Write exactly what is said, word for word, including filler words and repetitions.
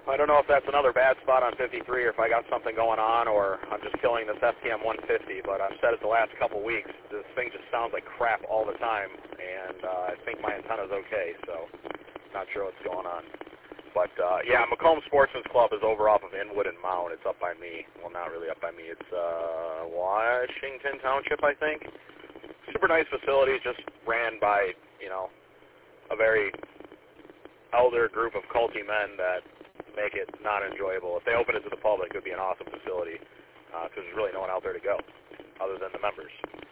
I don't know if that's another bad spot on fifty-three or if I got something going on or I'm just killing this F T M one fifty, but I've said it the last couple weeks. This thing just sounds like crap all the time, and uh, I think my antenna's okay, so not sure what's going on. But, uh, yeah, Macomb Sportsman's Club is over off of Inwood and Mount. It's up by me. Well, not really up by me. It's uh, Washington Township, I think. Super nice facility, just ran by, you know, a very elder group of culty men that make it not enjoyable. If they open it to the public, it would be an awesome facility because uh, there's really no one out there to go other than the members.